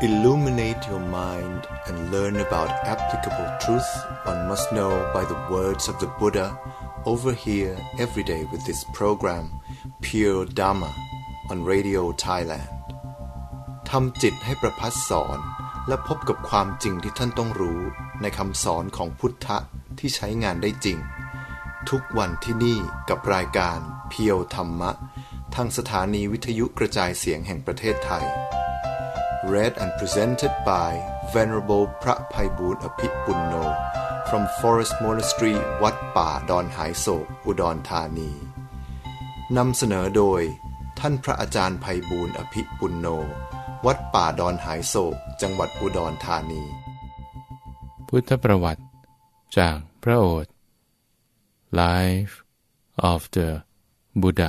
Illuminate your mind and learn about applicable truth one must know by the words of the Buddha over here every day with this program Pure Dhamma on Radio Thailand ทำจิตให้ประพัดสอนและพบกับความจริงที่ท่านต้องรู้ในคำสอนของพุทธะที่ใช้งานได้จริงทุกวันที่นี่กับรายการเพียวธรรมะทางสถานีวิทยุกระจายเสียงแห่งประเทศไทย Read and presented by Venerable พระไพบูลย์อภิปุณโญ from Forest Monastery วัดป่าดอนหายโศกอุดรธานีนำเสนอโดยท่านพระอาจารย์ไพบูลย์อภิปุณโญวัดป่าดอนหายโศกจังหวัดอุดรธานีพุทธประวัติจากพระโอษฐ์ Life of the Buddha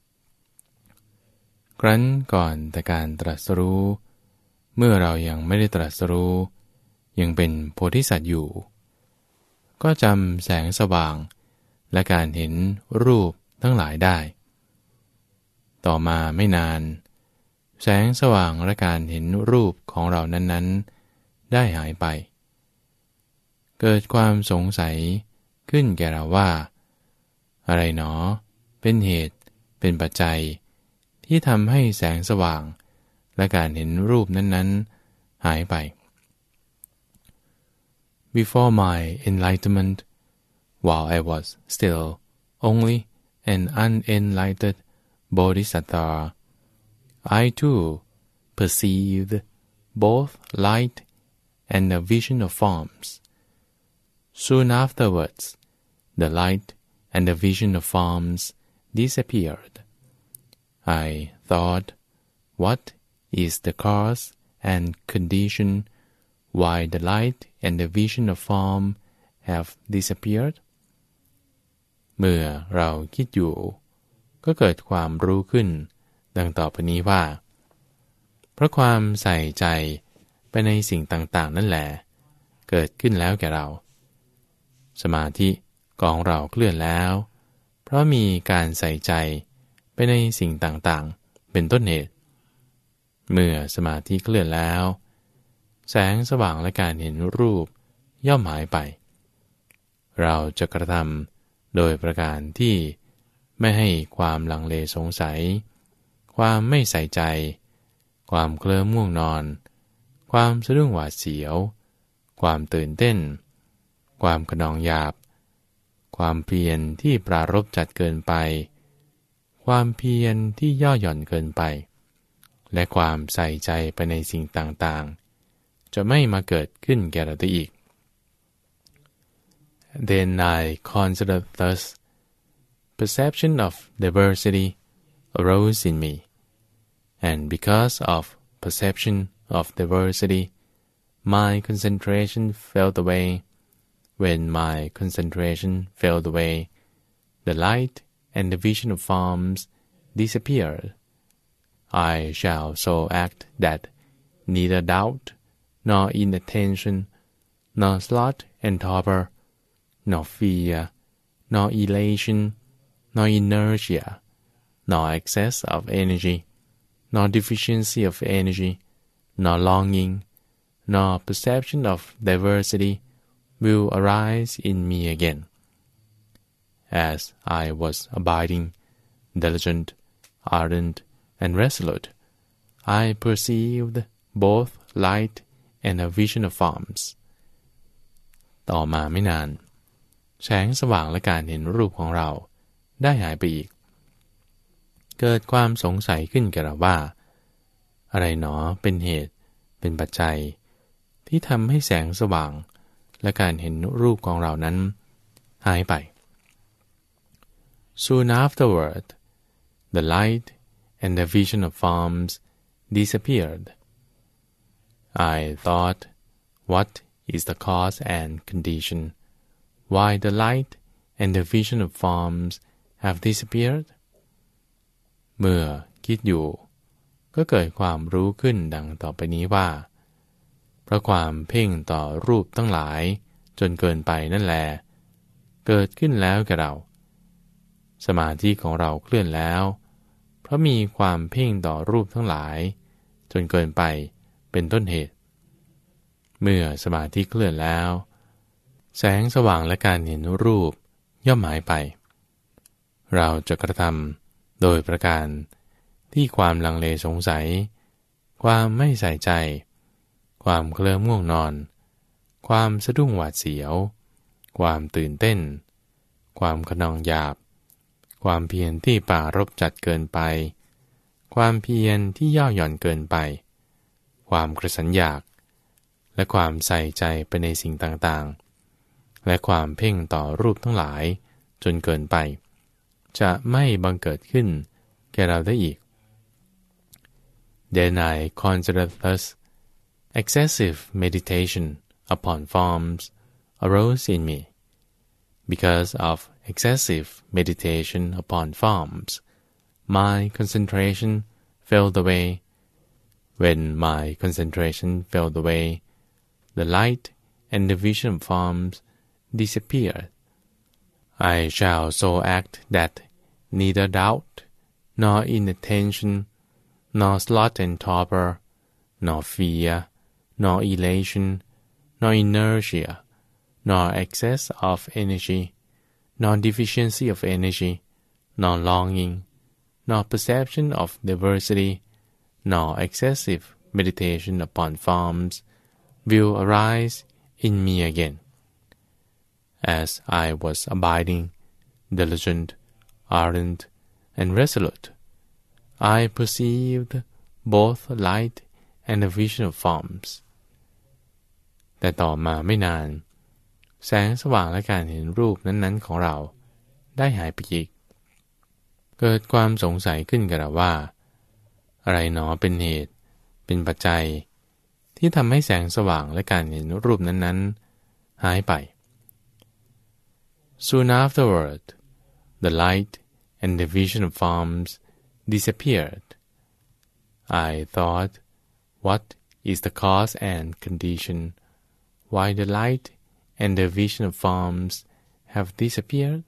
ครั้นก่อนแต่การตรัสรู้เมื่อเรายังไม่ได้ตรัสรู้ยังเป็นโพธิสัตว์อยู่ก็จำแสงสว่างและการเห็นรูปทั้งหลายได้ต่อมาไม่นานแสงสว่างและการเห็นรูปของเรานั้นๆได้หายไปเกิดความสงสัยขึ้นแก่เราว่าอะไรหนอเป็นเหตุเป็นปัจจัยที่ทำให้แสงสว่างและการเห็นรูปนั้นๆหายไป Before my enlightenment, while I was still only an unenlightened bodhisattva, I too perceived both light and a vision of forms. Soon afterwards, the light and the vision of forms disappeared. I thought, what is the cause and condition why the light and the vision of form have disappeared? เมื่อเราคิดอยู่ก็เกิดความรู้ขึ้นดังต่อไปนี้ว่าเพราะความใส่ใจไปในสิ่งต่างๆนั่นแหละเกิดขึ้นแล้วแก่เราสมาธิของเราเคลื่อนแล้วเพราะมีการใส่ใจไปในสิ่งต่างๆเป็นต้นเหตุเมื่อสมาธิเคลื่อนแล้วแสงสว่างและการเห็นรูปย่อมหายไปเราจะกระทำโดยประการที่ไม่ให้ความลังเลสงสัยความไม่ใส่ใจความเคลิ้มง่วงนอนความสะดุ้งหวาดเสียวความตื่นเต้นความขนองหยาบความเพียรที่ปรารภจัดเกินไปความเพียรที่ย่อหย่อนเกินไปและความใส่ใจไปในสิ่งต่างๆจะไม่มาเกิดขึ้นแก่เราได้อีก Then I considered thus, perception of diversity arose in me, and because of perception of diversity, my concentration fell away. When my concentration fell away, the light and the vision of forms disappeared. I shall so act that neither doubt, nor inattention, nor sloth and torpor, nor fear, nor elation, nor inertia, nor excess of energy, nor deficiency of energy, nor longing, nor perception of diversity will arise in me again. As I was abiding, diligent, ardent, and resolute, I perceived both light and a vision of forms. ต่อมาไม่นานแสงสว่างและการเห็นรูปของเราได้หายไปอีกเกิดความสงสัยขึ้นแก่เราว่าอะไรหนอเป็นเหตุเป็นปัจจัยที่ทำให้แสงสว่างและการเห็นรูปของเรานั้นหายไป Soon afterward, the light and the vision of forms disappeared. I thought, what is the cause and condition why the light and the vision of forms have disappeared? เมื่อคิดอยู่ก็เกิดความรู้ขึ้นดังต่อไปนี้ว่าเพราะความเพ่งต่อรูปทั้งหลายจนเกินไปนั่นแลเกิดขึ้นแล้วแก่เราสมาธิของเราเคลื่อนแล้วเพราะมีความเพ่งต่อรูปทั้งหลายจนเกินไปเป็นต้นเหตุเมื่อสมาธิเคลื่อนแล้วแสงสว่างและการเห็นรูปย่อมหายไปเราจะกระทำโดยประการที่ความลังเลสงสัยความไม่ใส่ใจความเคลิ้มง่วงนอนความสะดุ้งหวาดเสียวความตื่นเต้นความขนองหยาบความเพียรที่ปรารภจัดเกินไปความเพียรที่ย่อหย่อนเกินไปความกระสันอยากและความใส่ใจไปในสิ่งต่างๆและความเพ่งต่อรูปทั้งหลายจนเกินไปจะไม่บังเกิดขึ้นแก่เราได้อีก Then I consider thus excessive meditation upon forms arose in me. Because of excessive meditation upon forms, my concentration fell away. When my concentration fell away, the light and the vision of forms disappeared. I shall so act that neither doubt, nor inattention, nor sloth and torpor, nor fear, nor elation, nor inertia, nor excess of energy, nor deficiency of energy, nor longing, nor perception of diversity, nor excessive meditation upon forms will arise in me again. As I was abiding, diligent, ardent, and resolute, I perceived both light and the vision of forms. แต่ต่อมาไม่นานแสงสว่างและการเห็นรูปนั้นๆของเราได้หายไปอีกเกิดความสงสัยขึ้นกับเราว่าอะไรหนอเป็นเหตุเป็นปัจจัยที่ทำให้แสงสว่างและการเห็นรูปนั้นๆหายไป Soon afterward, the light and the vision of forms disappeared. I thought, what is the cause and condition why the light and the vision of forms have disappeared?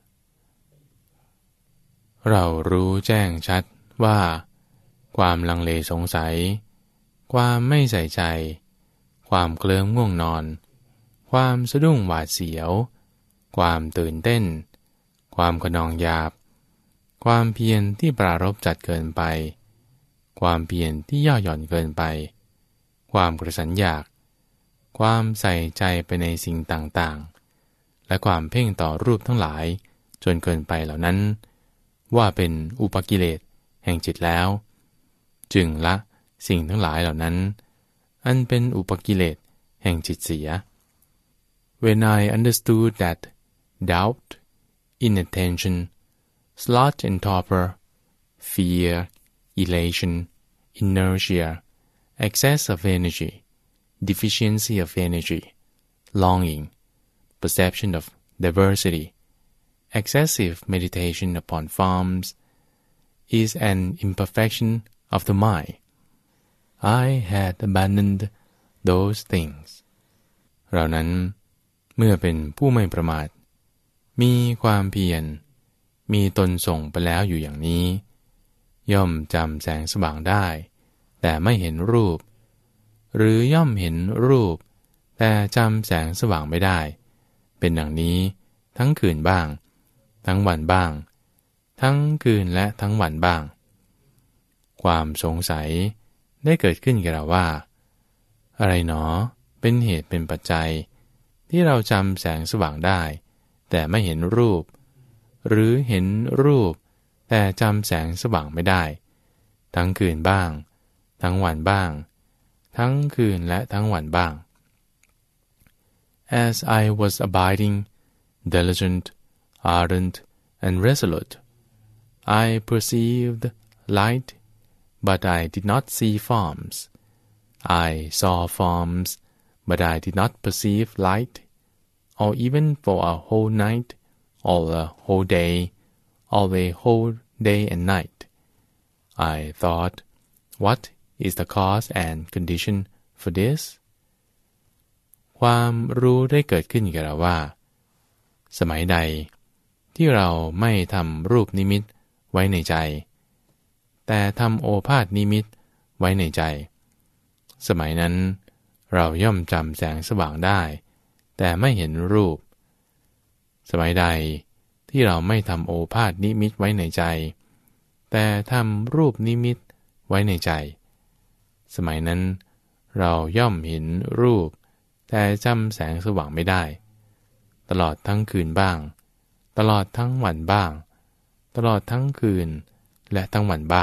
เรารู้แจ้งชัดว่าความลังเลสงสัยความไม่ใส่ใจความเคลิ้มง่วงนอนความสะดุ้งหวาดเสียวความตื่นเต้นความขนองหยาบความเพียรที่ปรารภจัดเกินไปความเพียรที่ย่อหย่อนเกินไปความกระสันอยากความใส่ใจไปในสิ่งต่างๆและความเพ่งต่อรูปทั้งหลายจนเกินไปเหล่านั้นว่าเป็นอุปกิเลสแห่งจิตแล้วจึงละสิ่งทั้งหลายเหล่านั้นอันเป็นอุปกิเลสแห่งจิตเสีย When I understood that doubt, inattention, sloth and torpor, fear, elation, inertia, excess of energy, deficiency of energy, longing, perception of diversity, excessive meditation upon forms, is an imperfection of the mind. I had abandoned those things. เรานั้นเมื่อเป็นผู้ไม่ประมาทมีความเพียรมีตนส่งไปแล้วอยู่อย่างนี้ย่อมจำแสงสว่างได้แต่ไม่เห็นรูปหรือย่อมเห็นรูปแต่จำแสงสว่างไม่ได้เป็นดังนี้ทั้งคืนบ้างทั้งวันบ้างทั้งคืนและทั้งวันบ้างความสงสัยได้เกิดขึ้นแก่เราว่าอะไรหนอเป็นเหตุเป็นปัจจัยที่เราจำแสงสว่างได้แต่ไม่เห็นรูปหรือเห็นรูปแต่จำแสงสว่างไม่ได้ทั้งคืนบ้างทั้งวันบ้างทั้งคืนและทั้งวันบ้าง As I was abiding, diligent, ardent, and resolute, I perceived light, but I did not see forms. I saw forms, but I did not perceive light, or even for a whole night, or a whole day, or a whole day and night. I thought, what is the cause and condition for this? ความรู้ได้เกิดขึ้นกับเราว่าสมัยใดที่เราไม่ทำรูปนิมิตไว้ในใจแต่ทำโอภาสนิมิตไว้ในใจสมัยนั้นเราย่อมจำแสงสว่างได้แต่ไม่เห็นรูปสมัยใดที่เราไม่ทำโอภาสนิมิตไว้ในใจแต่ทำรูปนิมิตไว้ในใจสมัยนั้นเราย่อมเห็นรูปแต่จำแสงสว่างไม่ได้ตลอดทั้งคืนบ้างตลอดทั้งวันบ้างตลอดทั้งคืนและทั้งวันบ้าง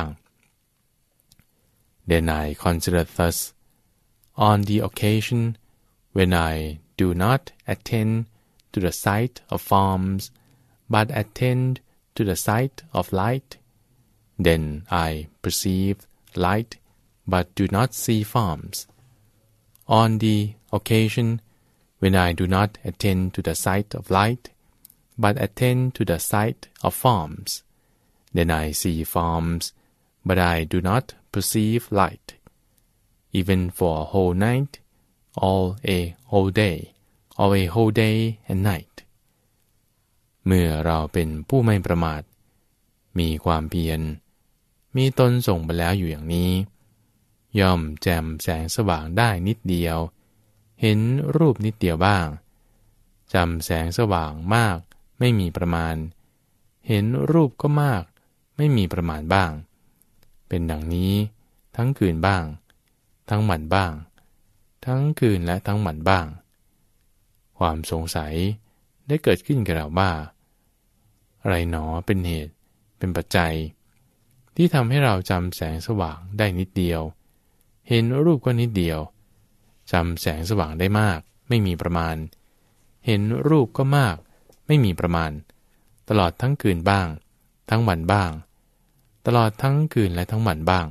Then I consider thus on the occasion when I do not attend to the sight of forms but attend to the sight of light then I perceive light but do not see forms on the occasion when I do not attend to the sight of light but attend to the sight of forms then I see forms but I do not perceive light even for a whole night or a whole day or a whole day and night เมื่อเราเป็นผู้ไม่ประมาทมีความเพียรมีตนส่งไปแล้วอยู่อย่างนี้ย่อมแจ่มแสงสว่างได้นิดเดียวเห็นรูปนิดเดียวบ้างจำแสงสว่างมากไม่มีประมาณเห็นรูปก็มากไม่มีประมาณบ้างเป็นดังนี้ทั้งคืนบ้างทั้งวันบ้างทั้งคืนและทั้งวันบ้างความสงสัยได้เกิดขึ้นกับเราว่าอะไรหนอเป็นเหตุเป็นปัจจัยที่ทำให้เราจำแสงสว่างได้นิดเดียวเห็นรูปก็นิดเดียวจำแสงสว่างได้มากไม่มีประมาณเห็นรูปก็มากไม่มีประมาณตลอดทั้งคืนบ้างทั้งวันบ้างตลอดทั้งคืนและทั้งวันบ้าง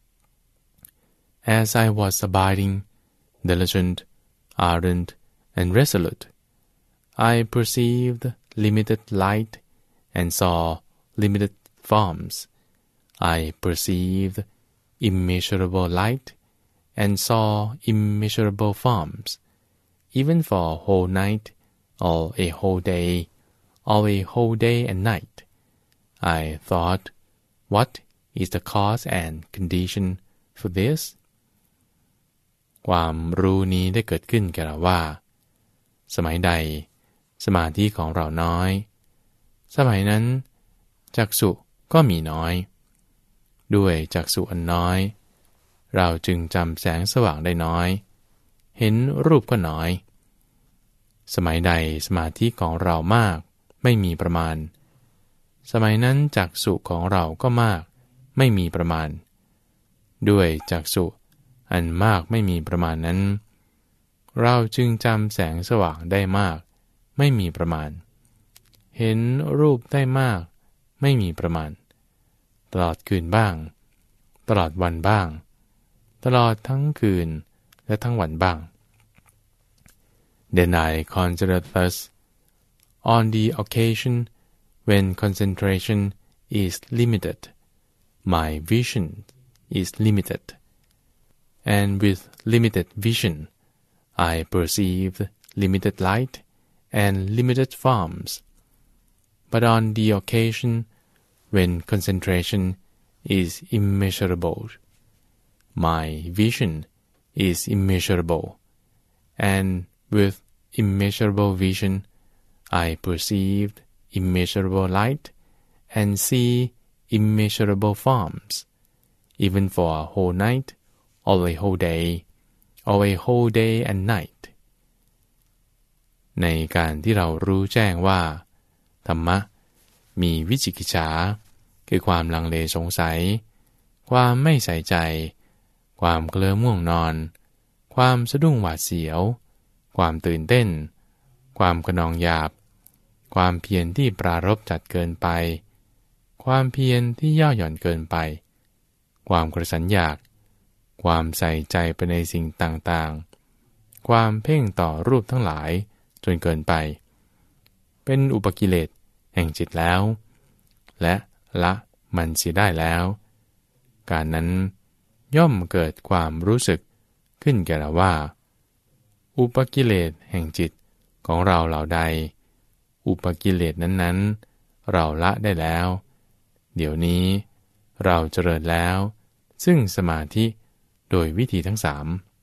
As I was abiding, diligent, ardent, and resolute, I perceived limited light and saw limited forms. I perceived immeasurable light and saw immeasurable forms, even for a whole night or a whole day or a whole day and night. I thought, what is the cause and condition for this? ความรู้นี้ได้เกิดขึ้นแก่เราว่าสมัยใดสมาธิของเราน้อยสมัยนั้นจักษุก็มีน้อยด้วยจักษุอันน้อยเราจึงจำแสงสว่างได้น้อยเห็นรูปก็น้อยสมัยใดสมาธิของเรามากไม่มีประมาณสมัยนั้นจักษุของเราก็มากไม่มีประมาณด้วยจักษุอันมากไม่มีประมาณนั้นเราจึงจำแสงสว่างได้มากไม่มีประมาณเห็นรูปได้มากไม่มีประมาณตลอดคืนบ้างตลอดวันบ้างตลอดทั้งคืนและทั้งวันบ้าง Then I consider thus on the occasion when concentration is limited my vision is limited and with limited vision I perceive limited light and limited forms but on the occasion when concentration is immeasurable my vision is immeasurable and with immeasurable vision I perceived immeasurable light and see immeasurable forms even for a whole night or a whole day or a whole day and night ในการที่เรารู้แจ้งว่าธรรมะมีวิจิกิจฉาคือความลังเลสงสัยความไม่ใส่ใจความเคลิ้มง่วงนอนความสะดุ้งหวาดเสียวความตื่นเต้นความกระนองหยาบความเพียรที่ปรารภจัดเกินไปความเพียรที่ย่อหย่อนเกินไปความกระสันอยากความใส่ใจไปในสิ่งต่างๆความเพ่งต่อรูปทั้งหลายจนเกินไปเป็นอุปกิเลสแห่งจิตแล้วและละมันเสียได้แล้วการนั้นย่อมเกิดความรู้สึกขึ้นแก่เราว่าอุปกิเลสแห่งจิตของเราเหล่าใดอุปกิเลสนั้นๆเราละได้แล้วเดี๋ยวนี้เราเจริญแล้วซึ่งสมาธิโดยวิธีทั้งสาม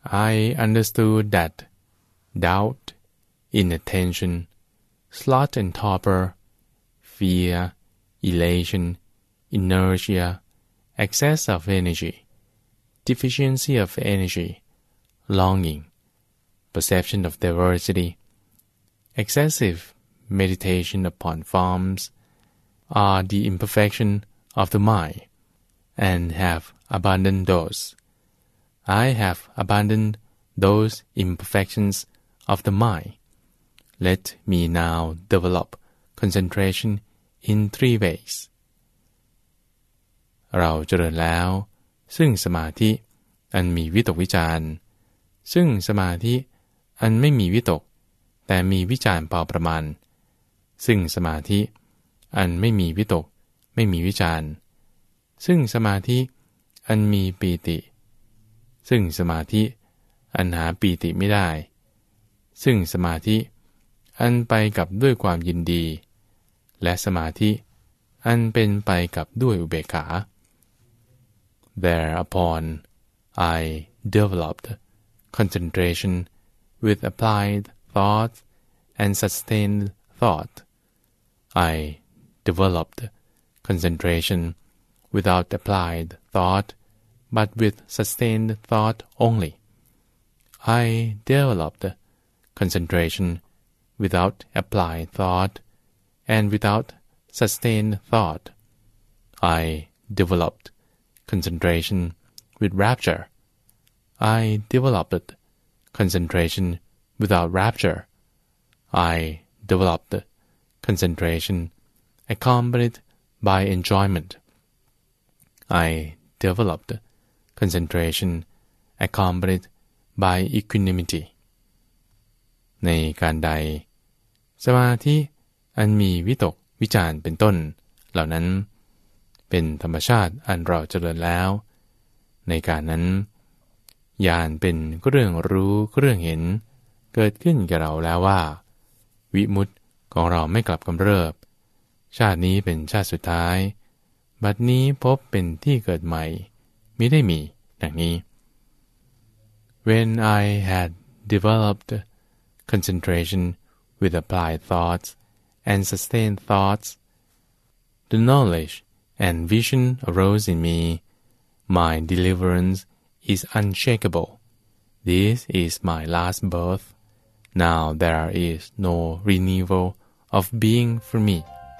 I understood that doubt, inattention, sloth and torpor, fear, elation, inertia, excess of energy, deficiency of energy, longing, perception of diversity, excessive meditation upon forms are the imperfection of the mind, and have abandoned those. I have abandoned those imperfections of the mind. Let me now develop concentration in 3 ways. เราเจริญแล้วซึ่งสมาธิอันมีวิตกวิจารณ์ซึ่งสมาธิอันไม่มีวิตกแต่มีวิจารณ์พอประมาณซึ่งสมาธิอันไม่มีวิตกไม่มีวิจารณ์ซึ่งสมาธิอันมีปีติซึ่งสมาธิอันหาปีติไม่ได้ซึ่งสมาธิอันไปกับด้วยความยินดีและสมาธิอันเป็นไปกับด้วยอุเบกขา Thereupon I developed concentration with applied thought and sustained thought. I developed concentration without applied thought, but with sustained thought only. I developed concentration without applied thought, and without sustained thought. I developed concentration with rapture. I developed concentration without rapture. I developed concentration accompanied by enjoyment. I developed concentration accompanied by equanimity. ในการใดสมาธิอันมีวิตกวิจารณ์เป็นต้นเหล่านั้นเป็นธรรมชาติอันเราเจริญแล้วในการนั้นญาณเป็นเรื่องรู้เรื่องเห็นเกิดขึ้นแก่เราแล้วว่าวิมุตติของเราไม่กลับกำเริบชาตินี้เป็นชาติสุดท้ายบัดนี้พบเป็นที่เกิดใหม่มิได้มีดังนี้ When I had developed concentration with applied thoughts and sustained thoughts, the knowledge and vision arose in me. My deliverance is unshakable. This is my last birth. Now there is no renewal of being for me.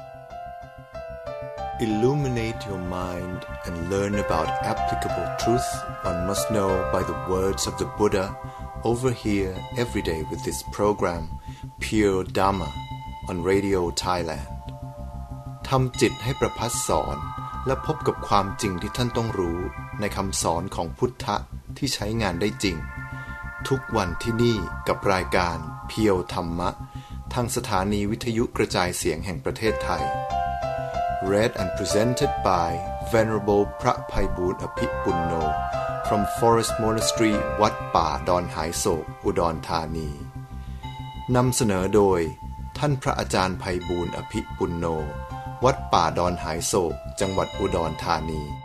Illuminate your mind and learn about applicable truth one must know by the words of the Buddha over here every day with this program, Pure Dhamma, on Radio Thailand. ทำจิตให้ประภัสสอนและพบกับความจริงที่ท่านต้องรู้ในคำสอนของพุทธะที่ใช้งานได้จริงทุกวันที่นี่กับรายการเพียวธรรมะทางสถานีวิทยุกระจายเสียงแห่งประเทศไทย Read and presented by Venerable พระไพบูลย์อภิปุณโญ from Forest Monastery วัดป่าดอนหายโศกอุดรธานีนำเสนอโดยท่านพระอาจารย์ไพบูลย์อภิปุณโญวัดป่าดอนหายโศกจังหวัดอุดรธานี